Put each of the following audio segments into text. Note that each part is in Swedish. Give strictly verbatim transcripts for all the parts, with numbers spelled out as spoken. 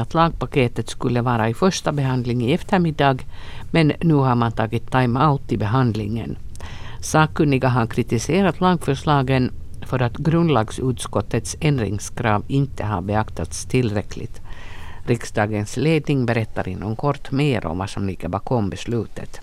att lagpaketet skulle vara i första behandling i eftermiddag, men nu har man tagit time-out i behandlingen. Sakkunniga har kritiserat lagförslagen för att grundlagsutskottets ändringskrav inte har beaktats tillräckligt. Riksdagens ledning berättar inom kort mer om vad som ligger bakom beslutet.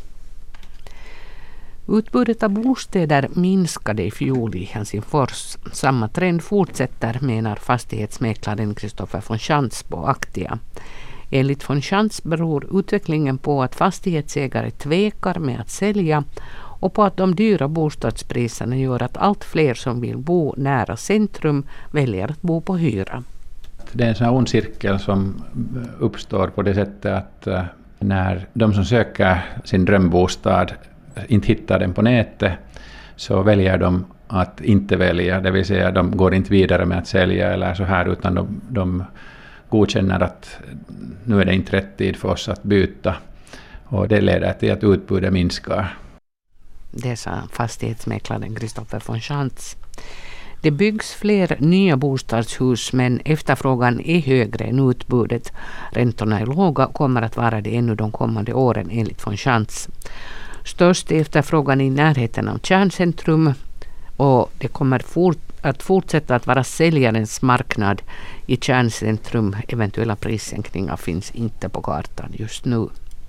Utbudet av bostäder minskade i fjol i Helsingfors. Samma trend fortsätter, menar fastighetsmäklaren Kristoffer von Schantz på Aktia. Enligt von Schantz beror utvecklingen på att fastighetsägare tvekar med att sälja och på att de dyra bostadspriserna gör att allt fler som vill bo nära centrum väljer att bo på hyra. Det är en sån här ond cirkel som uppstår på det sättet att när de som söker sin drömbostad inte hittar den på nätet så väljer de att inte välja, det vill säga de går inte vidare med att sälja eller så här, utan de, de godkänner att nu är det inte rätt tid för oss att byta, och det leder till att utbudet minskar. Det sa fastighetsmäklaren Kristoffer von Schantz. Det byggs fler nya bostadshus, men efterfrågan är högre än utbudet. Räntorna är låga och kommer att vara det ännu de kommande åren enligt von Schantz. Störst är efterfrågan i närheten av kärncentrum, och det kommer fort att fortsätta att vara säljarens marknad i kärncentrum. Eventuella prissänkningar finns inte på kartan just nu.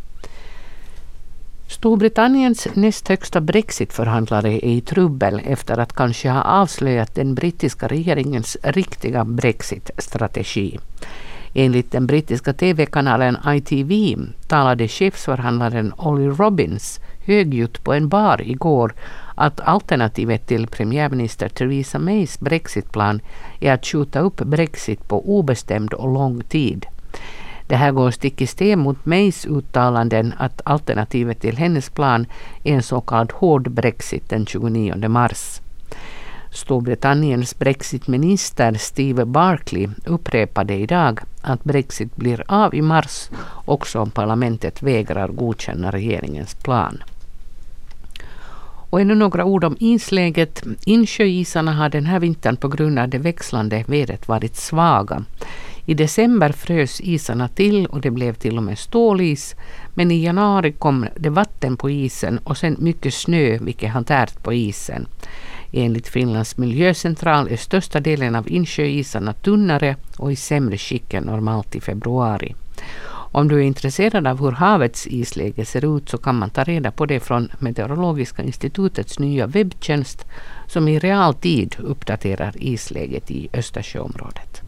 Storbritanniens näst högsta Brexit-förhandlare är i trubbel efter att kanske ha avslöjat den brittiska regeringens riktiga Brexit-strategi. Enligt den brittiska tv-kanalen I T V talade chefsförhandlaren Ollie Robbins högljutt på en bar igår att alternativet till premiärminister Theresa Mays Brexitplan är att skjuta upp Brexit på obestämd och lång tid. Det här går stick i stäv mot Mays uttalanden att alternativet till hennes plan är en så kallad hård Brexit den tjugonionde mars. Storbritanniens Brexitminister Steve Barclay upprepade idag att Brexit blir av i mars också om parlamentet vägrar godkänna regeringens plan. Och ännu några ord om isläget. Insjöisarna har den här vintern på grund av det växlande vädret varit svaga. I december frös isarna till och det blev till och med stålis, men i januari kom det vatten på isen och sen mycket snö, vilket har tärt på isen. Enligt Finlands miljöcentral är största delen av insjöisarna tunnare och i sämre skick än normalt i februari. Om du är intresserad av hur havets isläge ser ut så kan man ta reda på det från Meteorologiska institutets nya webbtjänst som i realtid uppdaterar isläget i Östersjöområdet.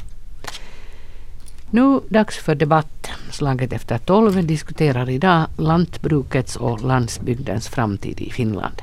Nu dags för debatt. Slaget efter tolv diskuterar idag lantbrukets och landsbygdens framtid i Finland.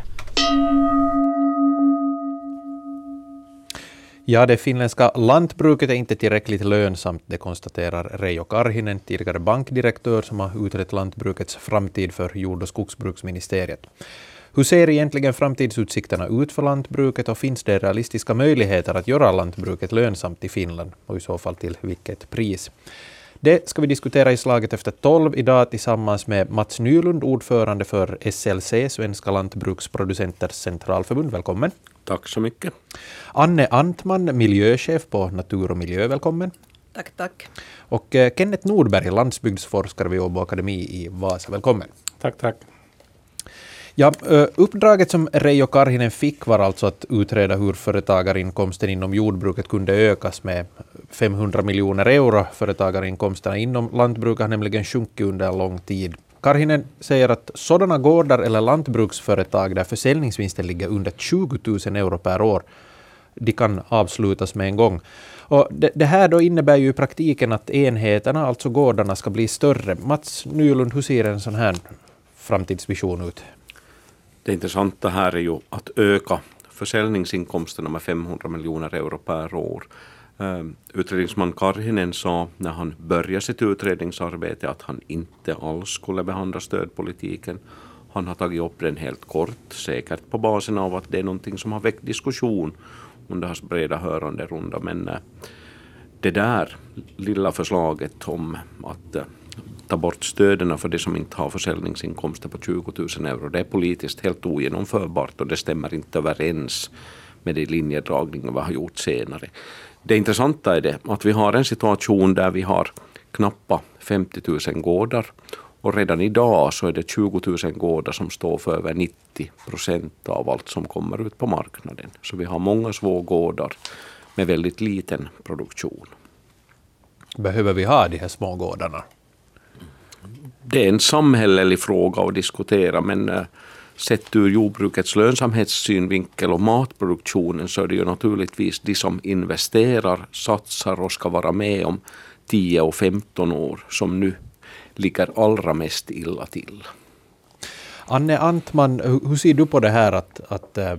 Ja, det finländska lantbruket är inte tillräckligt lönsamt, det konstaterar Reijo Karhinen, tidigare bankdirektör som har utrett lantbrukets framtid för jord- och skogsbruksministeriet. Hur ser egentligen framtidsutsikterna ut för lantbruket och finns det realistiska möjligheter att göra lantbruket lönsamt i Finland och i så fall till vilket pris? Det ska vi diskutera i slaget efter tolv idag tillsammans med Mats Nylund, ordförande för S L C, Svenska lantbruksproducenters centralförbund. Välkommen. Tack så mycket. Anne Antman, miljöchef på Natur och miljö. Välkommen. Tack, tack. Och eh, Kenneth Nordberg, landsbygdsforskare vid Åbo Akademi i Vasa. Välkommen. Tack, tack. Ja, uppdraget som Reijo Karhinen fick var alltså att utreda hur företagarinkomsten inom jordbruket kunde ökas med femhundra miljoner euro. Företagarinkomsterna inom lantbruket har nämligen sjunkit under en lång tid. Karhinen säger att sådana gårdar eller lantbruksföretag där försäljningsvinsten ligger under tjugo tusen euro per år, de kan avslutas med en gång. Och det, det här då innebär ju i praktiken att enheterna, alltså gårdarna, ska bli större. Mats Nylund, hur ser en sån här framtidsvision ut? Det intressanta här är ju att öka försäljningsinkomsterna med femhundra miljoner euro per år. Uh, utredningsman Karhinen sa när han började sitt utredningsarbete att han inte alls skulle behandla stödpolitiken. Han har tagit upp den helt kort, säkert på basen av att det är någonting som har väckt diskussion under hans breda hörande runda. Men uh, det där lilla förslaget om att uh, ta bort stöden för det som inte har försäljningsinkomster på tjugo tusen euro, det är politiskt helt ogenomförbart och det stämmer inte överens med de linjedragningar vi har gjort senare. Det intressanta är det att vi har en situation där vi har knappa femtio tusen gårdar. Och redan idag så är det tjugo tusen gårdar som står för över nittio procent av allt som kommer ut på marknaden. Så vi har många små gårdar med väldigt liten produktion. Behöver vi ha de här små gårdarna? Det är en samhällelig fråga att diskutera, men sett ur jordbrukets lönsamhetssynvinkel och matproduktionen så är det ju naturligtvis de som investerar, satsar och ska vara med om tio och femton år som nu ligger allra mest illa till. Anne Antman, hur ser du på det här att, att äh,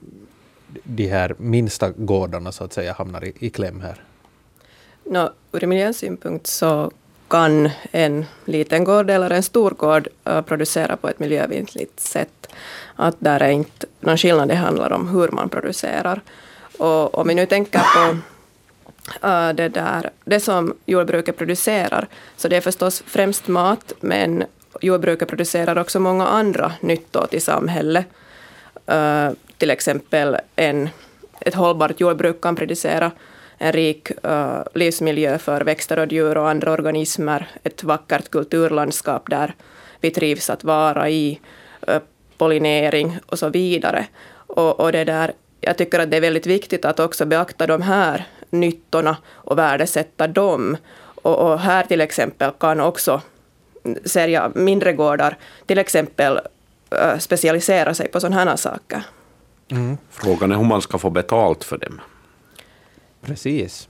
de här minsta gårdarna så att säga hamnar i, i kläm här? No, ur miljösynpunkt så kan en liten gård eller en stor gård uh, producera på ett miljövänligt sätt. Att där är inte någon skillnad, det handlar om hur man producerar. Och om vi nu tänker på uh, det, där, det som jordbruket producerar, så det är förstås främst mat, men jordbruket producerar också många andra nyttor till samhället. Uh, till exempel en, ett hållbart jordbruk kan producera en rik uh, livsmiljö för växter och djur och andra organismer, ett vackert kulturlandskap där vi trivs att vara i, uh, pollinering och så vidare. Och, och det där, jag tycker att det är väldigt viktigt att också beakta de här nyttorna och värdesätta dem. Och, och här till exempel kan också sälja mindre gårdar till exempel uh, specialisera sig på sådana här saker. Mm. Frågan är hur man ska få betalt för dem. Precis.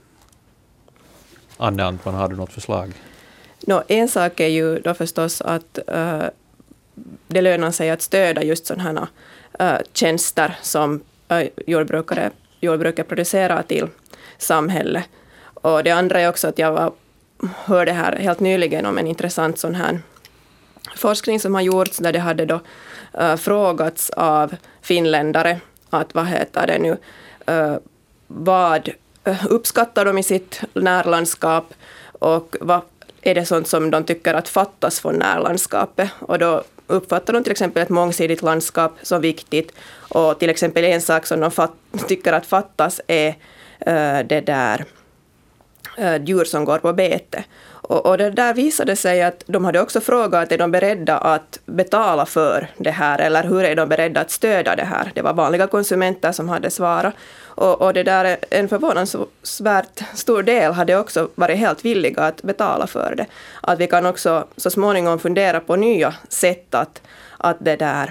Anne Antman, har du något förslag? No, en sak är ju då förstås att uh, det lönar sig att stödja just sådana här uh, tjänster som uh, jordbrukare, jordbrukare producerar till samhället. Och det andra är också att jag var, hörde här helt nyligen om en intressant sån här forskning som har gjorts där det hade då uh, frågats av finländare att vad heter det nu, uh, vad uppskattar de i sitt närlandskap och vad är det sånt som de tycker att fattas från närlandskapet. Och då uppfattar de till exempel ett mångsidigt landskap som viktigt. Och till exempel en sak som de fatt, tycker att fattas är uh, det där uh, djur som går på bete. Och, och det där visade sig att de hade också frågat, är de beredda att betala för det här eller hur är de beredda att stödja det här? Det var vanliga konsumenter som hade svarat. Och, och det där, en förvånansvärt stor del hade också varit helt villiga att betala för det. Att vi kan också så småningom fundera på nya sätt att, att det där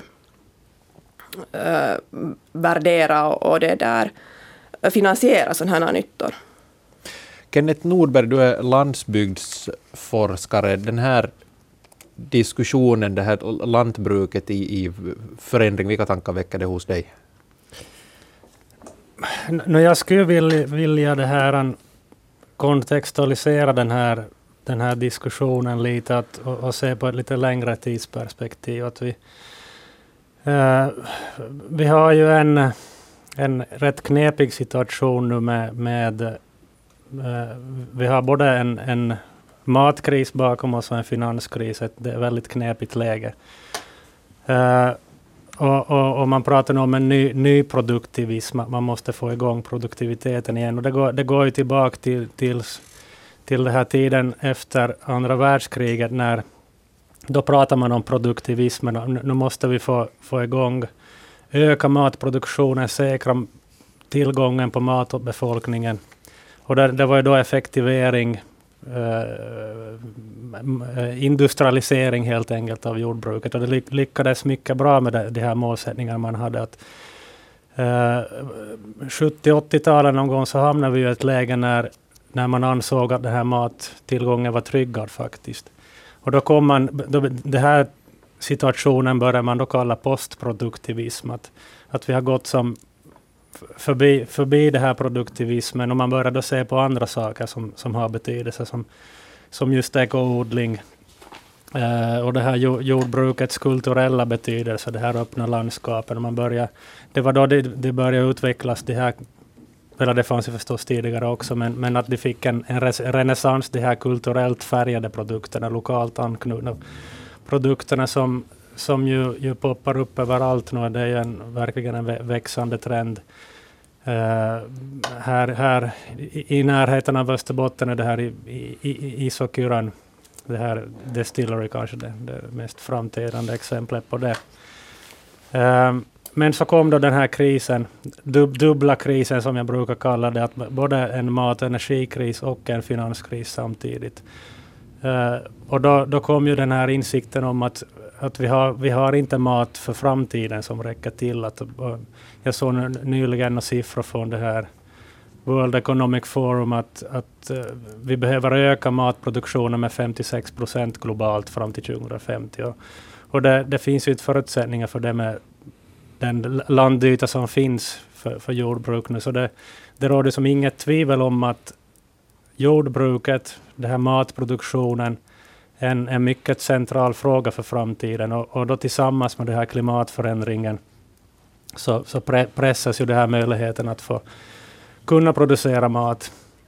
äh, värdera och, och det där finansiera sådana här nyttor. Kenneth Nordberg, du är landsbygdsforskare. Den här diskussionen, det här lantbruket i, i förändring, vilka tankar väcker det hos dig? No, jag skulle vilja, vilja det här kontextualisera den här, den här diskussionen lite att, och, och se på ett lite längre tidsperspektiv. Att vi, eh, vi har ju en, en rätt knepig situation nu med, med eh, vi har både en, en matkris bakom oss och en finanskris. Det är ett väldigt knepigt läge. Eh, Och, och, och man pratar om en ny, ny produktivism, man måste få igång produktiviteten igen. Och det går, det går ju tillbaka till, till, till den här tiden efter andra världskriget när då pratar man om produktivismen. Och nu måste vi få, få igång, öka matproduktionen, säkra tillgången på mat åt befolkningen. Och det, det var ju då effektivering, Uh, industrialisering helt enkelt av jordbruket och det ly- lyckades mycket bra med det, de här målsättningarna man hade. Att, uh, sjuttio-åttio-talen någon gång så hamnade vi i ett läge när, när man ansåg att den här mattillgången var tryggad faktiskt. Och då kom man, då, det här situationen börjar man då kalla postproduktivism, att, att vi har gått som Förbi, förbi det här produktivismen och man börjar då se på andra saker som, som har betydelse som, som just ekoodling eh, och det här jordbrukets kulturella betydelse, det här öppna landskapen. Och man börjar, det var då det, det började utvecklas, det här, eller det fanns ju förstås tidigare också, men, men att det fick en, en renässans, de här kulturellt färgade produkterna, lokalt anknutna produkterna som som ju, ju poppar upp överallt nu. Det är ju en, verkligen en växande trend. Uh, här, här i, i närheten av Österbotten är det här i, i, i Isokyran, det här distillery kanske det, det mest framträdande exemplet på det. Uh, men så kom då den här krisen, dub, dubbla krisen som jag brukar kalla det, att både en mat- och energikris och en finanskris samtidigt. Uh, och då, då kom ju den här insikten om att, att vi, har, vi har inte mat för framtiden som räcker till. Att, uh, jag såg nyligen några siffror från det här World Economic Forum att, att uh, vi behöver öka matproduktionen med femtiosex procent globalt fram till tjugohundrafemtio. Och, och det, det finns ju inte förutsättningar för det med den landyta som finns för, för jordbruk nu. Så det, det råder som inget tvivel om att jordbruket, den här matproduktionen, en, en mycket central fråga för framtiden. Och, och då tillsammans med den här klimatförändringen så, så pre, pressas ju den här möjligheten att få kunna producera mat.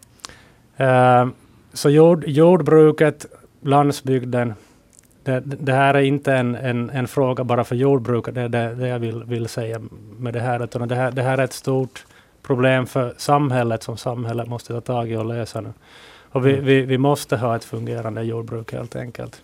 Uh, så jord, jordbruket, landsbygden, det, det här är inte en, en, en fråga bara för jordbruket, det är det, det jag vill, vill säga med det här. Utan det här. Det här är ett stort problem för samhället som samhället måste ta tag i och lösa nu. Och vi, mm. vi, vi måste ha ett fungerande jordbruk helt enkelt.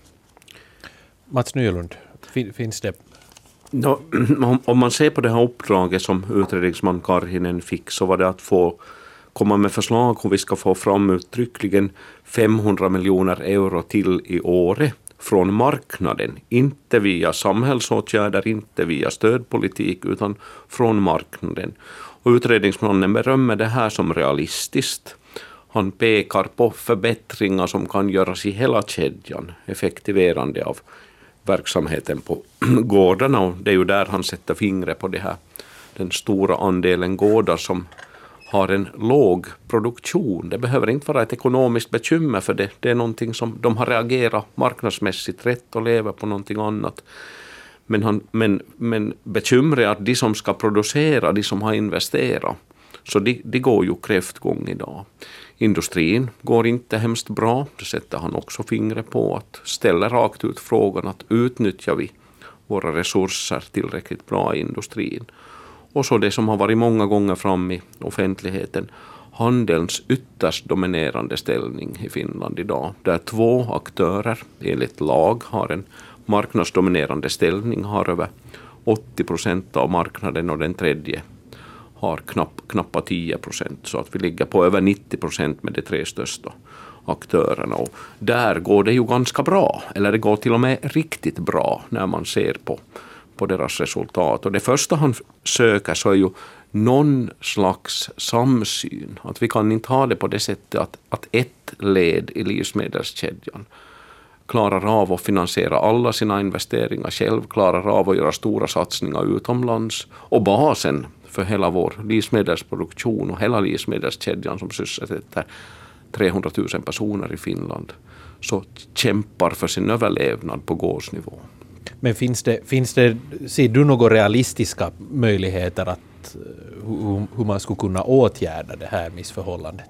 Mats Nylund, fin, finns det? No, om man ser på det här uppdraget som utredningsman Karhinen fick, så var det att få komma med förslag hur vi ska få fram uttryckligen femhundra miljoner euro till i Åre från marknaden. Inte via samhällsåtgärder, inte via stödpolitik, utan från marknaden. Och utredningsmannen berömmer det här som realistiskt. Han pekar på förbättringar som kan göras i hela kedjan, effektiverande av verksamheten på gårdarna. Och det är ju där han sätter fingret på det här. Den stora andelen gårdar som har en låg produktion. Det behöver inte vara ett ekonomiskt bekymmer för det. Det är någonting som de har reagerat marknadsmässigt rätt och lever på någonting annat. Men, han, men, men bekymret är att de som ska producera, de som har investerat, så de, de går ju kräftgång idag. Industrin går inte hemskt bra. Det sätter han också fingret på, att ställa rakt ut frågan att utnyttjar vi våra resurser tillräckligt bra i industrin. Och så det som har varit många gånger fram i offentligheten, handelns ytterst dominerande ställning i Finland idag. Där två aktörer enligt lag har en marknadsdominerande ställning, har över åttio procent av marknaden, och den tredje har knapp, knappa tio procent. Så att vi ligger på över nittio procent med de tre största aktörerna. Och där går det ju ganska bra, eller det går till och med riktigt bra när man ser på, på deras resultat. Och det första han söker så är ju någon slags samsyn. Att vi kan inte ha det på det sättet att, att ett led i livsmedelskedjan klarar av att finansiera alla sina investeringar själv, klarar av att göra stora satsningar utomlands, och basen för hela vår livsmedelsproduktion och hela livsmedelskedjan som sysselsätter trehundratusen personer i Finland, så kämpar för sin överlevnad på gårdsnivå. Men finns det, finns det, ser du några realistiska möjligheter att hur, hur man skulle kunna åtgärda det här missförhållandet?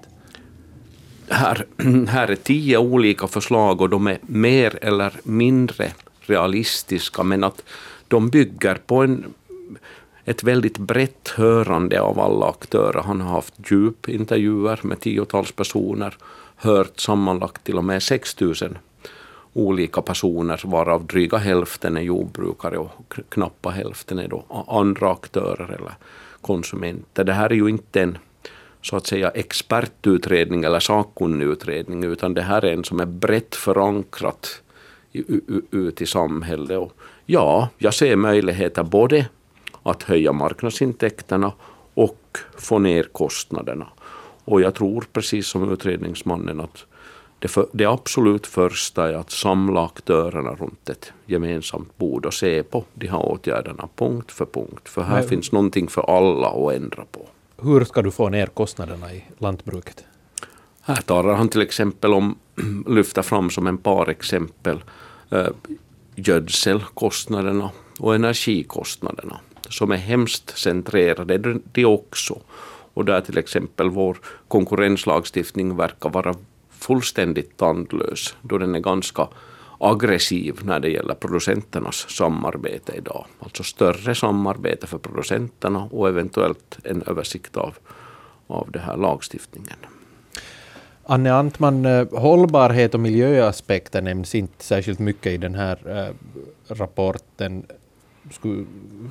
Här, här är tio olika förslag, och de är mer eller mindre realistiska, men att de bygger på en, ett väldigt brett hörande av alla aktörer. Han har haft djupintervjuer med tiotals personer, hört sammanlagt till och med sex tusen olika personer, varav dryga hälften är jordbrukare och knappa hälften är då andra aktörer eller konsumenter. Det här är ju inte en så att säga expertutredning eller sakkunnigutredning, utan det här är en som är brett förankrat ut i samhället. Och ja, jag ser möjligheter både att höja marknadsintäkterna och få ner kostnaderna. Och jag tror precis som utredningsmannen att det, för, det absolut första är att samla aktörerna runt ett gemensamt bord och se på de här åtgärderna punkt för punkt. För här Men, finns någonting för alla att ändra på. Hur ska du få ner kostnaderna i lantbruket? Här talar han till exempel om, lyfter fram som en par exempel, eh, gödselkostnaderna och energikostnaderna, som är hemskt centrerade det också. Och där till exempel vår konkurrenslagstiftning verkar vara fullständigt tandlös, då den är ganska aggressiv när det gäller producenternas samarbete idag. Alltså större samarbete för producenterna och eventuellt en översikt av, av det här lagstiftningen. Anne Antman, hållbarhet och miljöaspekter nämns inte särskilt mycket i den här äh, rapporten. Sku,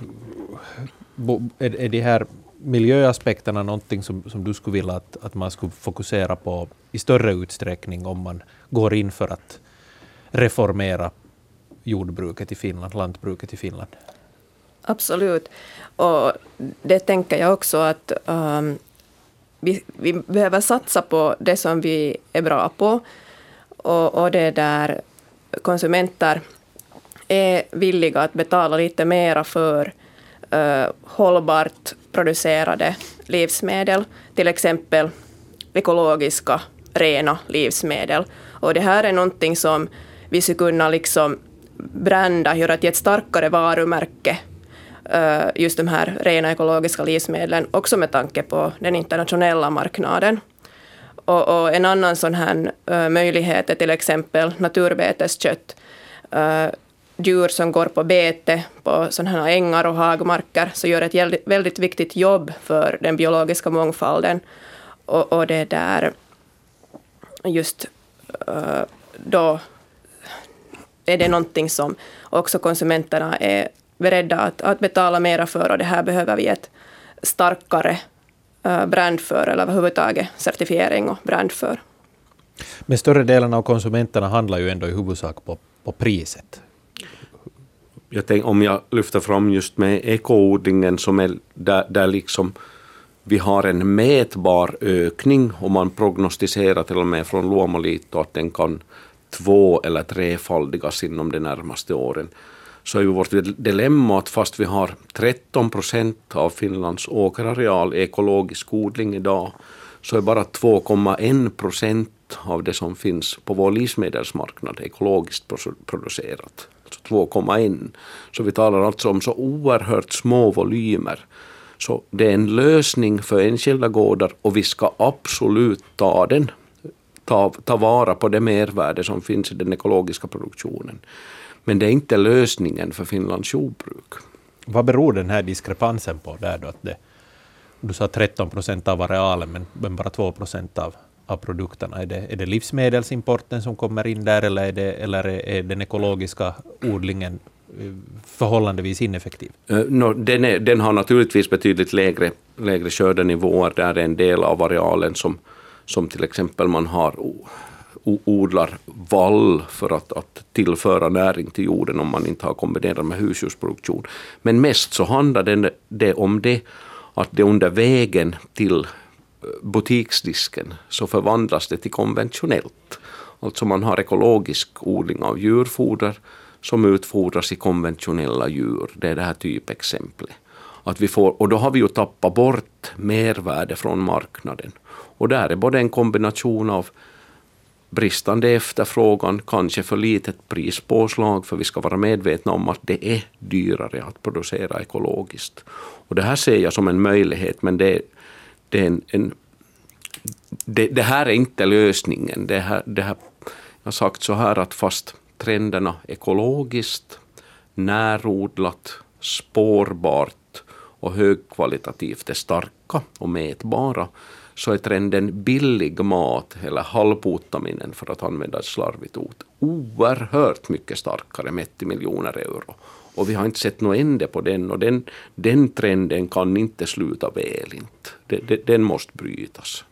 bo, är, är de här miljöaspekterna någonting som, som du skulle vilja att, att man skulle fokusera på i större utsträckning om man går in för att reformera jordbruket i Finland, lantbruket i Finland? Absolut. Och det tänker jag också att um, vi, vi behöver satsa på det som vi är bra på. Och, och det där konsumenter är villiga att betala lite mera för uh, hållbart producerade livsmedel. Till exempel ekologiska, rena livsmedel. Och det här är någonting som vi skulle kunna liksom branda, göra till ett starkare varumärke. Uh, just de här rena ekologiska livsmedlen, också med tanke på den internationella marknaden. Och, och en annan sån här uh, möjlighet är till exempel naturbeteskött. Uh, djur som går på bete på sådana här ängar och hagmarker, så gör ett väldigt viktigt jobb för den biologiska mångfalden. Och, och det där just uh, då är det någonting som också konsumenterna är beredda att, att betala mera för, och det här behöver vi ett starkare uh, brand för, eller överhuvudtaget certifiering och brand för. Men större delen av konsumenterna handlar ju ändå i huvudsak på, på priset. Jag tänk, om jag lyfter fram just med ekoodlingen som är där, där liksom vi har en mätbar ökning, och man prognostiserar till och med från Luomolito att den kan två- eller trefaldigas inom de närmaste åren. Så är ju vårt dilemma att fast vi har tretton procent av Finlands åkerareal ekologisk odling idag, så är bara två komma en procent av det som finns på vår livsmedelsmarknad ekologiskt producerat. Alltså två komma en. Så vi talar alltså om så oerhört små volymer. Så det är en lösning för enskilda gårdar, och vi ska absolut ta den. Ta, ta vara på det mervärde som finns i den ekologiska produktionen. Men det är inte lösningen för Finlands jordbruk. Vad beror den här diskrepansen på där då? Att det, du sa tretton procent av arealen, men, men bara två procent av, av produkterna. Är det, är det livsmedelsimporten som kommer in där, eller är, det, eller är den ekologiska odlingen förhållandevis ineffektiv? Uh, no, den, är, den har naturligtvis betydligt lägre, lägre skördenivåer. Där är en del av arealen som, som till exempel man har odlar vall för att, att tillföra näring till jorden om man inte har kombinerat med husdjursproduktion. Men mest så handlar det, det om det att det under vägen till butiksdisken så förvandlas det till konventionellt. Alltså man har ekologisk odling av djurfoder som utfodras i konventionella djur. Det är det här typexemplet. Att vi får, och då har vi ju tappat bort mervärde från marknaden. Och där är både en kombination av bristande efterfrågan, kanske för litet prispåslag, för vi ska vara medvetna om att det är dyrare att producera ekologiskt. Och det här ser jag som en möjlighet, men det, det, är en, en, det, det här är inte lösningen. Det här, det här, jag har sagt så här att fast trenderna ekologiskt, närodlat, spårbart och högkvalitativt är starka och mätbara, så är trenden billig mat eller halvpotaminen, för att använda ett slarvigt ord, oerhört mycket starkare mätt i miljoner euro. Och vi har inte sett något ände på den, och den, den trenden kan inte sluta väl inte. Den, den, den måste brytas.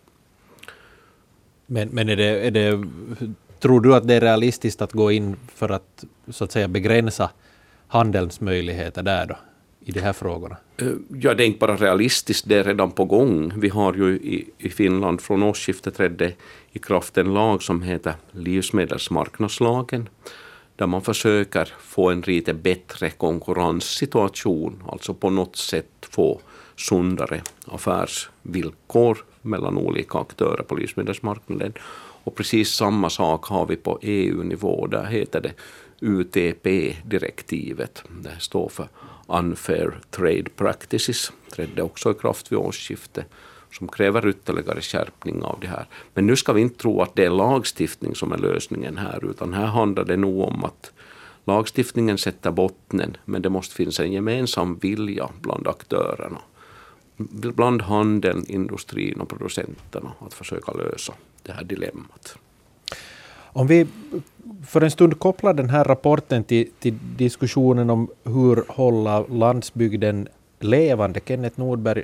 Men, men är det, är det, tror du att det är realistiskt att gå in för att så att säga begränsa handelns möjligheter där då? I de här frågorna? Ja, det är inte bara realistiskt, det är redan på gång. Vi har ju i, i Finland från årsskiftet trädde i kraft en lag som heter livsmedelsmarknadslagen, där man försöker få en lite bättre konkurrenssituation, alltså på något sätt få sundare affärsvillkor mellan olika aktörer på livsmedelsmarknaden. Och precis samma sak har vi på E U-nivå, där heter det U T P-direktivet. Det står för Unfair Trade Practices, trädde också i kraft vid årsskiftet. som kräver ytterligare skärpning av det här. Men nu ska vi inte tro att det är lagstiftning som är lösningen här, utan här handlar det nog om att lagstiftningen sätter bottnen, men det måste finnas en gemensam vilja bland aktörerna, bland handeln, industrin och producenterna att försöka lösa det här dilemmat. Om vi för en stund kopplar den här rapporten till, till diskussionen om hur hålla landsbygden levande. Kenneth Nordberg,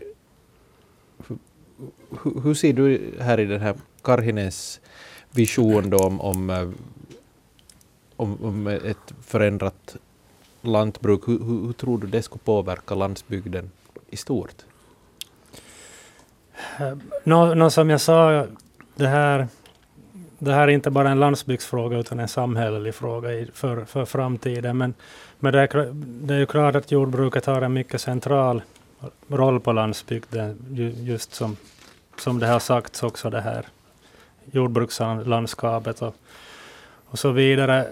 hur, hur ser du här i den här Karhinens vision då om, om, om, om ett förändrat lantbruk? Hur, hur, hur tror du det skulle påverka landsbygden i stort? Nå, nå, som jag sa, det här, det här är inte bara en landsbygdsfråga utan en samhällelig fråga i, för, för framtiden. Men, men det, är, det är ju klart att jordbruket har en mycket central roll på landsbygden, just som, som det har sagts också, det här jordbrukslandskapet och, och så vidare.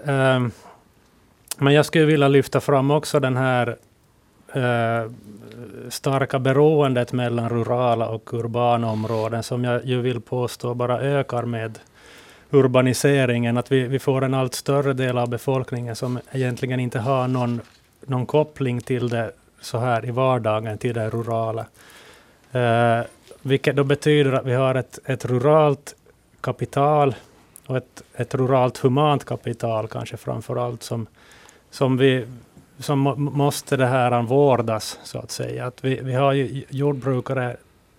Men jag skulle vilja lyfta fram också den här Uh, starka beroendet mellan rurala och urbana områden som jag ju vill påstå bara ökar med urbaniseringen. Att vi, vi får en allt större del av befolkningen som egentligen inte har någon, någon koppling till det så här i vardagen, till det rurala. Uh, vilket då betyder att vi har ett, ett ruralt kapital och ett, ett ruralt humant kapital kanske framförallt som, som vi som måste det här vårdas så att säga. Att vi, vi har ju jordbrukare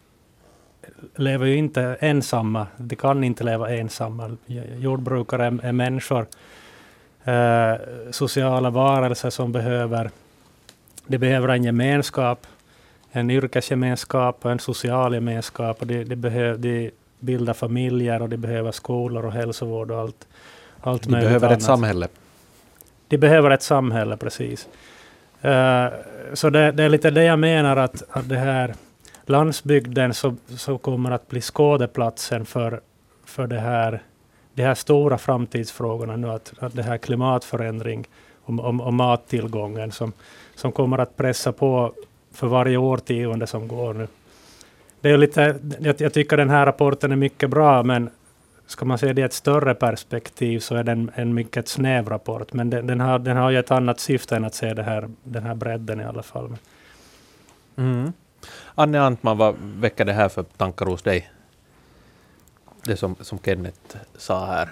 lever ju inte ensamma. De kan inte leva ensamma. Jordbrukare är, är människor, eh, sociala varelser som behöver, de behöver en gemenskap, en yrkesgemenskap och en social gemenskap. Och de, de, behöver, de bildar familjer och de behöver skolor och hälsovård och allt, allt de möjligt behöver annat. Ett samhälle. De behöver ett samhälle, precis. Uh, så det, det är lite det jag menar, att, att det här landsbygden så, så kommer att bli skådeplatsen för, för det här, de här stora framtidsfrågorna nu, att, att det här klimatförändring och, och, och mattillgången som, som kommer att pressa på för varje årtionde som går nu. Det är lite, jag, jag tycker den här rapporten är mycket bra, men ska man se det i ett större perspektiv så är den en mycket snäv rapport. Men den, den, har, den har ju ett annat syfte än att se det här, den här bredden i alla fall. Mm. Anne Antman, vad väcker det här för tankar hos dig? Det som, som Kenneth sa här.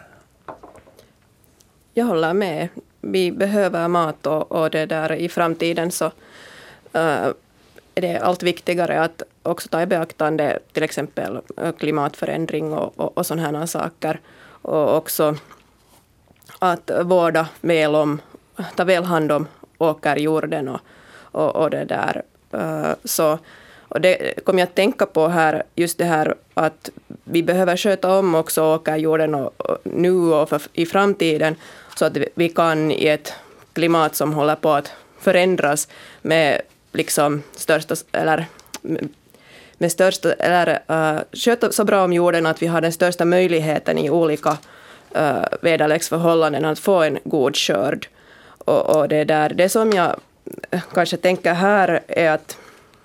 Jag håller med. Vi behöver mat och, och det där i framtiden så uh, är det allt viktigare att också ta i beaktande till exempel klimatförändring och, och, och sådana här saker. Och också att vårda väl om, ta väl hand om åkerjorden och, och, och det där. Så, och det kommer jag att tänka på här, just det här att vi behöver sköta om också åkerjorden och, och nu och för, i framtiden så att vi kan i ett klimat som håller på att förändras med liksom största, eller med största, eller uh, sköta så bra om jorden att vi har den största möjligheten i olika uh, väderleksförhållanden att få en god skörd. Och, och det där, det som jag kanske tänker här är att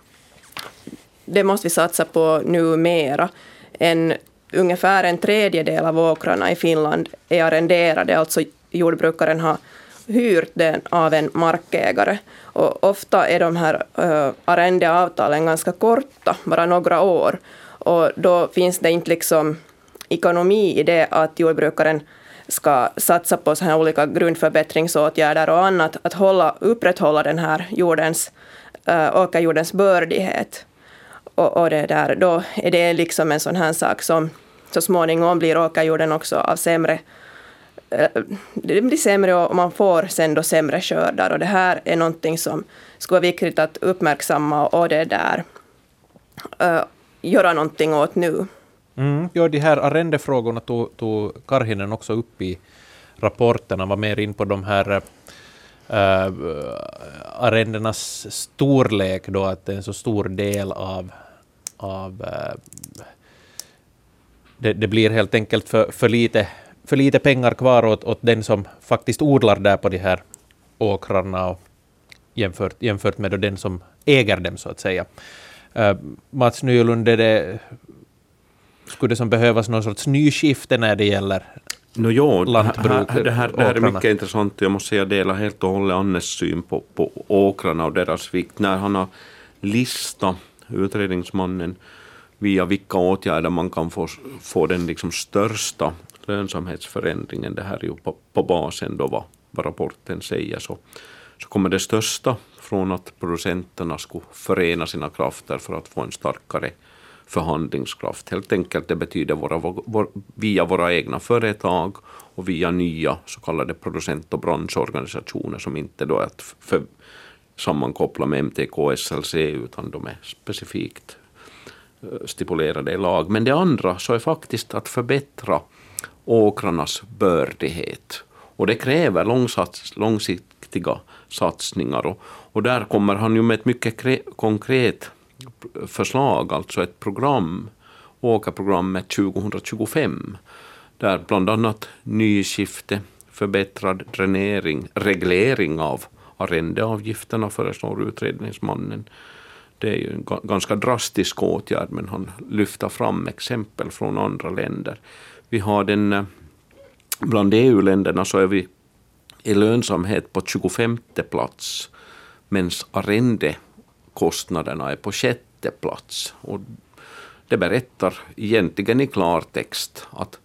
det måste vi satsa på nu mera. En, ungefär en tredjedel av åkrarna i Finland är arrenderade, alltså jordbrukaren har hyrt den av en markägare. Och ofta är de här uh, arrendeavtalen ganska korta, bara några år. Och då finns det inte liksom ekonomi i det att jordbrukaren ska satsa på så här olika grundförbättringsåtgärder och annat, att hålla, upprätthålla den här jordens, uh, åkerjordens bördighet. Och, och det där, då är det liksom en sån här sak som så småningom blir åkerjorden också av sämre. Det blir sämre och man får sen då sämre skördar. Och det här är någonting som skulle vara viktigt att uppmärksamma och det där uh, göra någonting åt nu. Mm, ja, de här arrendefrågorna tog, tog Karhinen också upp i rapporterna, var mer in på de här uh, arrendernas storlek då, att det är en så stor del av, av uh, det, det blir helt enkelt för, för lite för lite pengar kvar åt, åt den som faktiskt odlar där på de här åkrarna och jämfört, jämfört med den som äger dem så att säga. Uh, Mats Nylund, är det skulle det som behövas någon sorts nyskifte när det gäller no, jo, lantbruk? Här, det, här, det här är mycket intressant. Jag måste säga att jag delar helt och hållet Annes syn på, på åkrarna och deras vikt. När han har listat, utredningsmannen, via vilka åtgärder man kan få, få den liksom största lönsamhetsförändringen, det här är ju på, på basen då vad, vad rapporten säger, så, så kommer det största från att producenterna skulle förena sina krafter för att få en starkare förhandlingskraft. Helt enkelt det betyder våra, vår, via våra egna företag och via nya så kallade producent- och branschorganisationer som inte då är att för, sammankoppla med M T K S L C utan de är specifikt stipulerade i lag. Men det andra så är faktiskt att förbättra åkrarnas bördighet. Och det kräver långsats, långsiktiga satsningar. Och, och där kommer han ju med ett mycket kre, konkret förslag, alltså ett program, åkerprogrammet tjugohundratjugofem, där bland annat nyskifte, förbättrad dränering, reglering av arrendeavgifterna föreslår utredningsmannen. Det är ju en ganska drastisk åtgärd, men han lyfter fram exempel från andra länder. Vi har den, bland E U-länderna så är vi i lönsamhet på tjugofemte plats, medan arrendekostnaderna är på sjätte plats. Och det berättar egentligen i klartext att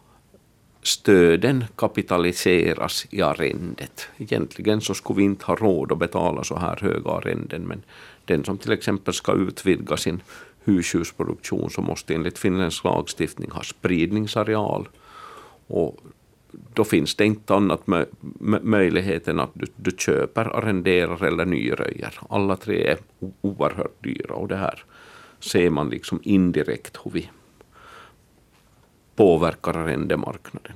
stöden kapitaliseras i arrendet. Egentligen så skulle vi inte ha råd att betala så här höga arrenden, men den som till exempel ska utvidga sin husdjursproduktion så måste enligt finländsk lagstiftning ha spridningsareal, och då finns det inte annat mö- möjligheten att du, du köper, arrenderar eller nyröjer. Alla tre är oerhört dyra, och det här ser man liksom indirekt hur vi påverkar arrendemarknaden.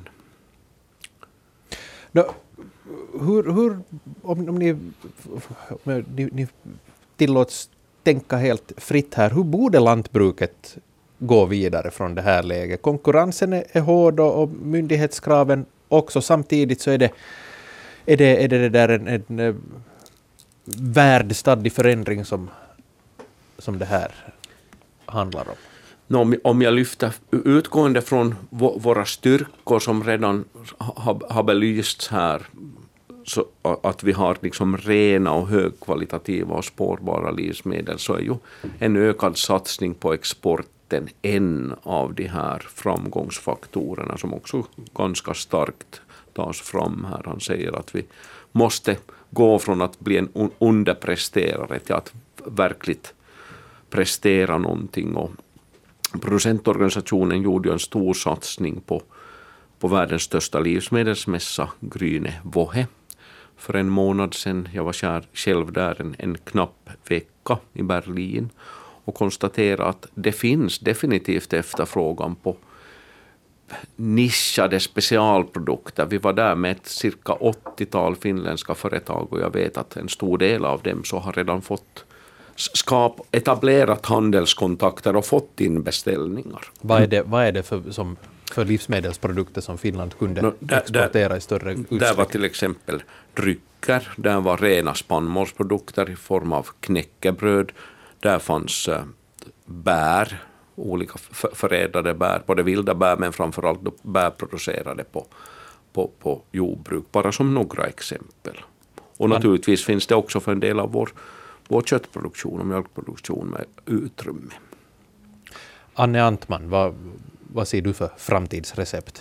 No, hur, hur, om, om ni, ni, ni tillåts tänka helt fritt här, hur borde lantbruket gå vidare från det här läget? Konkurrensen är, är hård och, och myndighetskraven också. Samtidigt så är det är det, är det, det där en, en, en värld stadd i förändring som, som det här handlar om. No, om jag lyfter utgående från våra styrkor som redan har, har belysts här, så att vi har liksom rena och högkvalitativa och spårbara livsmedel, så är ju en ökad satsning på exporten en av de här framgångsfaktorerna som också ganska starkt tas fram här. Han säger att vi måste gå från att bli en underpresterare till att verkligt prestera någonting, och producentorganisationen gjorde en stor satsning på, på världens största livsmedelsmässa, Gryne Woche, för en månad sedan. Jag var själv där en, en knapp vecka i Berlin och konstaterade att det finns definitivt efterfrågan på nischade specialprodukter. Vi var där med ett cirka åttiotal finländska företag, och jag vet att en stor del av dem så har redan fått skap, etablerat handelskontakter och fått in beställningar. Vad är det, vad är det för, som, för livsmedelsprodukter som Finland kunde no, där, exportera där, i större utsträckning? Där var till exempel drycker, där var rena spannmålsprodukter i form av knäckebröd, där fanns uh, bär, olika f- förädlade bär, både vilda bär men framförallt bär producerade på, på, på jordbruk, bara som några exempel. Och Man, naturligtvis finns det också för en del av vår vår köttproduktion och mjölkproduktion med utrymme. Anne Antman, vad, vad ser du för framtidsrecept?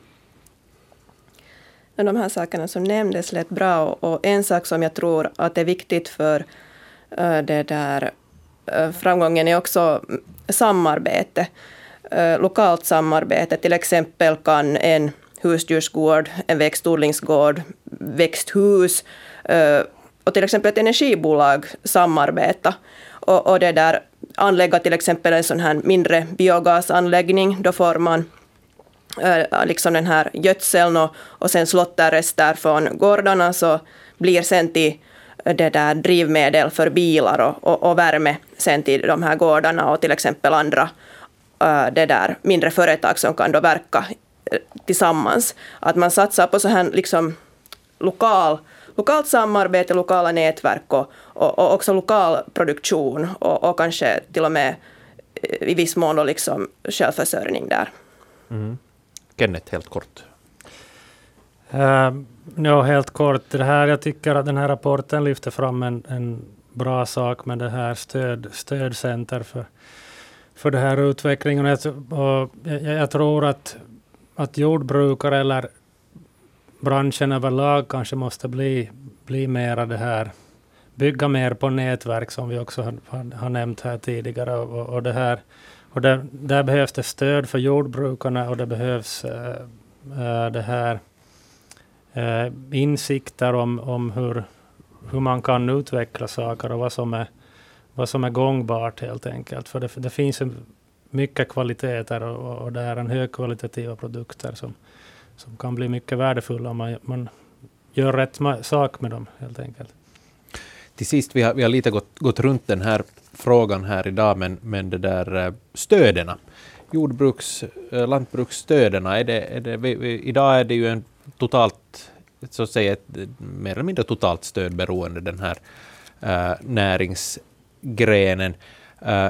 De här sakerna som nämndes lät bra, och en sak som jag tror att är viktigt för uh, det där uh, framgången är också samarbete. Uh, lokalt samarbete, till exempel kan en husdjursgård, en växtodlingsgård, växthus uh, och till exempel ett energibolag samarbeta och, och det där, anlägga till exempel en sån här mindre biogasanläggning. Då får man äh, liksom den här gödseln och, och sen slotterrester från gårdarna, så blir sen till det där drivmedel för bilar och, och, och värme sen till de här gårdarna och till exempel andra äh, det där mindre företag som kan då verka äh, tillsammans. Att man satsar på så här liksom lokal lokalt samarbete, lokala nätverk och, och, och också lokal produktion och, och kanske till och med i viss mån då liksom självförsörjning där. Mm. Kenneth, helt kort. Uh, ja, helt kort. Det här, jag tycker att den här rapporten lyfter fram en, en bra sak med det här stöd, stödcenter för, för det här utvecklingen. Och jag, jag tror att, att jordbrukare eller branschen överlag kanske måste bli, bli mera det här, bygga mer på nätverk som vi också har, har, har nämnt här tidigare. Och, och, det här, och det, där behövs det stöd för jordbrukarna och det behövs äh, äh, det här äh, insikter om, om hur, hur man kan utveckla saker och vad som är, vad som är gångbart helt enkelt. För det, det finns mycket kvaliteter och, och det är en högkvalitativa produkter som, som kan bli mycket värdefulla om man, man gör rätt sak med dem helt enkelt. Till sist, vi har, vi har lite gått, gått runt den här frågan här idag, men, men det där stöderna, jordbruks, lantbruksstöderna, är det, är det, vi, vi, idag är det ju en totalt, så att säga, ett mer eller mindre totalt stödberoende, den här äh, näringsgrenen. Äh,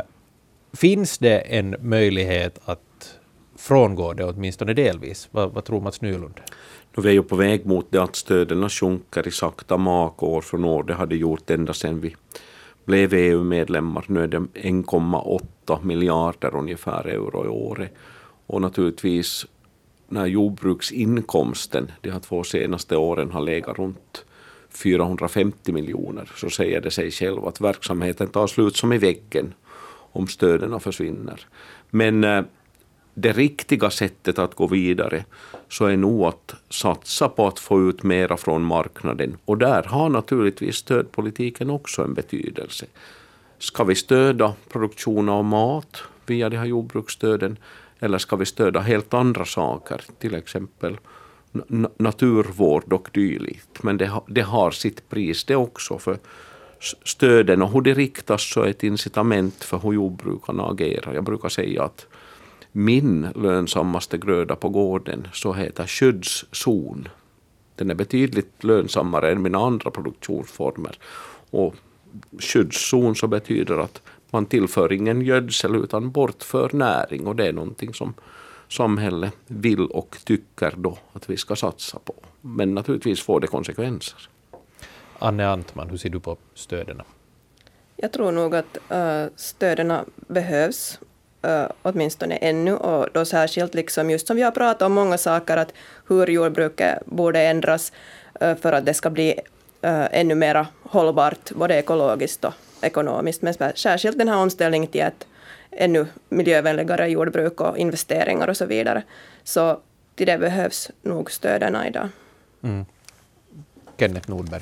finns det en möjlighet att frångå det åtminstone delvis? Vad, vad tror Mats Nylund? Nu är vi ju på väg mot det att stöden sjunker i sakta mak år från år. Det hade gjort ända sedan vi blev E U-medlemmar. Nu är det en komma åtta miljarder ungefär euro i året. Och naturligtvis när jordbruksinkomsten de här två senaste åren har legat runt fyrahundrafemtio miljoner, så säger det sig själv att verksamheten tar slut som i väggen om stöden försvinner. Men eh, det riktiga sättet att gå vidare så är nog att satsa på att få ut mera från marknaden. Och där har naturligtvis stödpolitiken också en betydelse. Ska vi stödja produktion av mat via de här jordbruksstöden, eller ska vi stödja helt andra saker, till exempel n- naturvård och dylikt. Men det, ha, det har sitt pris det också, för stöden och hur det riktas så är ett incitament för hur jordbrukarna agerar. Jag brukar säga att min lönsammaste gröda på gården så heter skyddszon. Den är betydligt lönsammare än mina andra produktionsformer. Och skyddszon så betyder att man tillför ingen gödsel utan bortför näring, och det är någonting som samhället vill och tycker då att vi ska satsa på. Men naturligtvis får det konsekvenser. Anne Antman, hur ser du på stöderna? Jag tror nog att uh, stöderna behövs. Uh, åtminstone ännu, och då särskilt liksom just som vi har pratat om många saker, att hur jordbruket borde ändras uh, för att det ska bli uh, ännu mer hållbart både ekologiskt och ekonomiskt, men särskilt den här omställningen till ett ännu miljövänligare jordbruk och investeringar och så vidare. Så till det behövs nog stöderna idag. Mm. Kenneth Nordberg.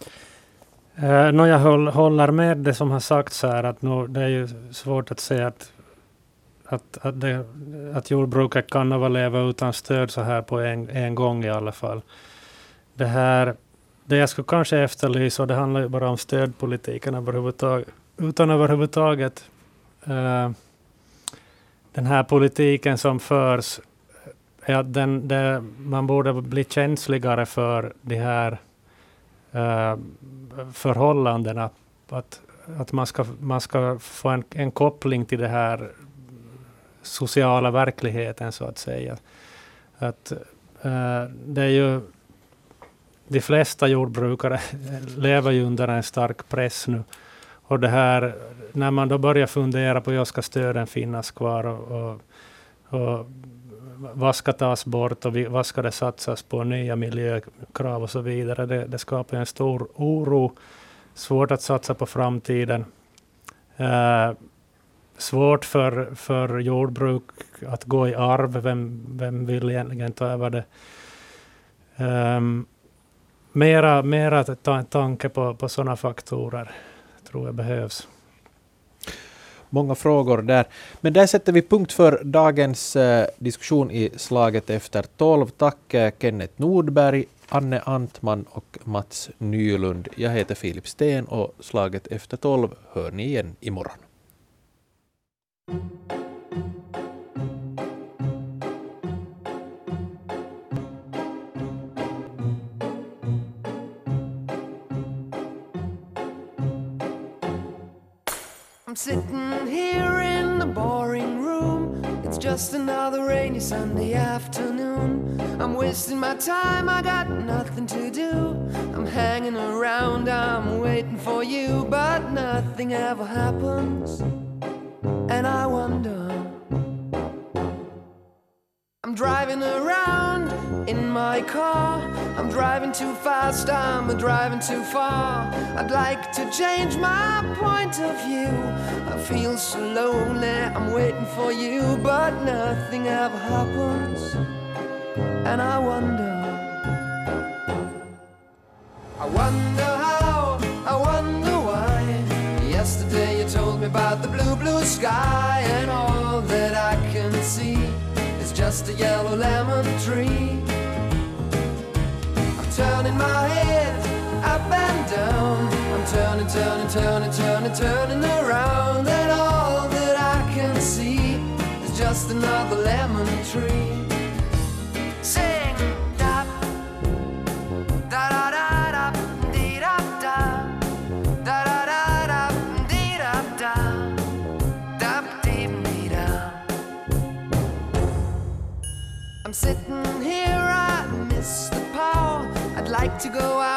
Uh, no, jag håll, håller med det som har sagts här, att no, det är ju svårt att säga att Att, att, det, att jordbruket kan överleva utan stöd så här på en, en gång i alla fall. Det här, det jag skulle kanske efterlysa, och det handlar ju bara om stödpolitiken överhuvudtaget, utan överhuvudtaget uh, den här politiken som förs, är att den, det, man borde bli känsligare för de här uh, förhållandena. Att, att man ska, man ska få en, en koppling till det här sociala verkligheten, så att säga. Att, uh, det är ju, de flesta jordbrukare lever ju under en stark press nu. Och det här, när man då börjar fundera på hur ska stöden finnas kvar och, och, och vad ska tas bort och vi, vad ska det satsas på, nya miljökrav och så vidare. Det, det skapar en stor oro, svårt att satsa på framtiden. Uh, Svårt för, för jordbruk att gå i arv. Vem, vem vill egentligen ta över det? Um, mera mera ta, tanke på, på sådana faktorer tror jag behövs. Många frågor där. Men där sätter vi punkt för dagens eh, diskussion i Slaget efter tolv. Tack eh, Kenneth Nordberg, Anne Antman och Mats Nylund. Jag heter Filip Sten och Slaget efter tolv hör ni igen imorgon. I'm sitting here in in the boring room. It's just another rainy Sunday afternoon. I'm wasting my time, I got nothing to do. I'm hanging around, I'm waiting for you, but nothing ever happens. And I wonder, I'm driving around in my car. I'm driving too fast, I'm driving too far. I'd like to change my point of view. I feel so lonely, I'm waiting for you, but nothing ever happens. And I wonder, I wonder how, I wonder why. Yesterday you told me about the blue, blue sky, and all that I can see is just a yellow lemon tree. I'm turning my head up and down. I'm turning, turning, turning, turning, turning around, and all that I can see is just another lemon tree. Sing da da da da da dee da da da da da da dee da da da dee dee da. I'm sitting here, I miss the power. I'd like to go out.